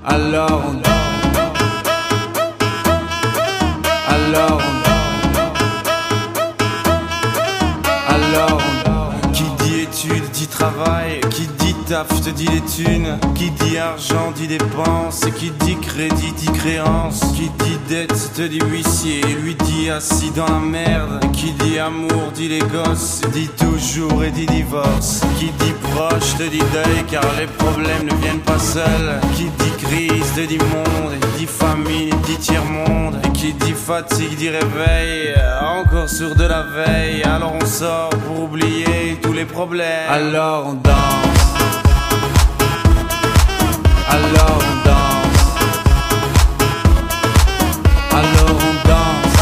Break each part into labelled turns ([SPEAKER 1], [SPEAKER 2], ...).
[SPEAKER 1] Alors on danse. Alors qui dit études dit travail, qui dit taf te dit les thunes, qui dit argent dit dépenses, qui dit crédit dit créance, qui dit dette te dit huissier, lui dit assis dans la merde, qui dit amour dit les gosses, dit toujours et dit divorce, qui dit proche te dit deuil car les problèmes ne viennent pas seuls, qui dit crise te dit monde, dit famine dit tiers-monde, et qui dit fatigue dit réveil, encore sur de la veille, alors on sort pour oublier tous les problèmes. Alors on danse. Alors on danse. Alors on danse.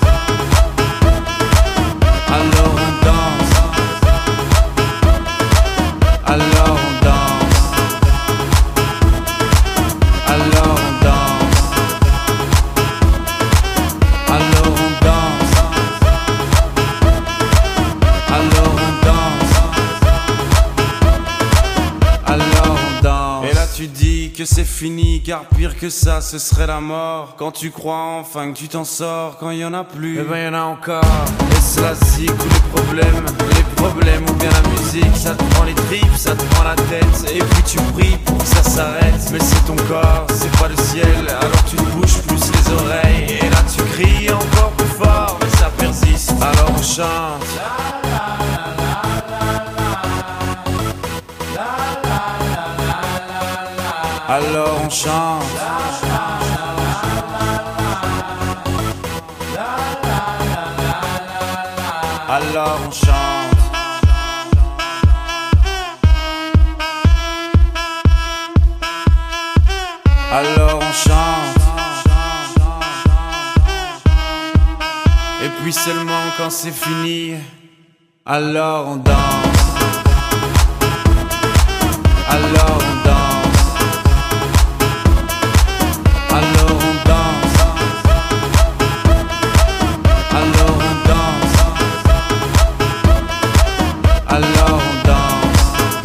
[SPEAKER 1] Alors on danse. Alors on danse. Alors on danse. Alors on danse. Alors on danse. Alors on danse. Et là tu dis que c'est fini, car pire que ça ce serait la mort. Quand tu crois enfin que tu t'en sors, quand il y en a plus, eh ben y en a encore. Et c'est la zik ou les problèmes ou bien la musique. Ça te prend les tripes, ça te prend la tête, et puis tu pries pour que ça s'arrête. Mais c'est ton corps, c'est pas le ciel, alors tu te bouges plus les oreilles. Et là tu cries encore plus fort, mais ça persiste, alors on chante. Alors on chante. Alors on chante. Alors on chante. Et puis seulement quand c'est fini, alors on danse. Alors on danse. Alors on danse. Alors on danse. Alors on danse.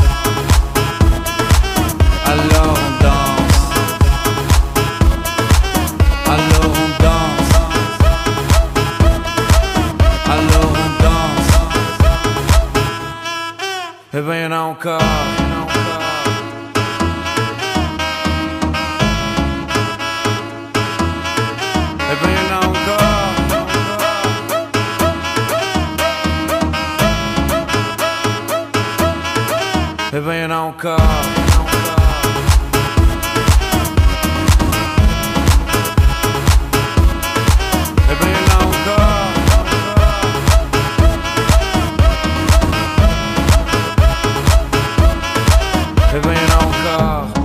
[SPEAKER 1] Alors on danse. Alors on danse. Alors on danse. Eh ben y'en a encore. Eh ben y'en a encore. Eh ben y'en a encore. Eh ben y'en a encore. Eh ben y'en a encore.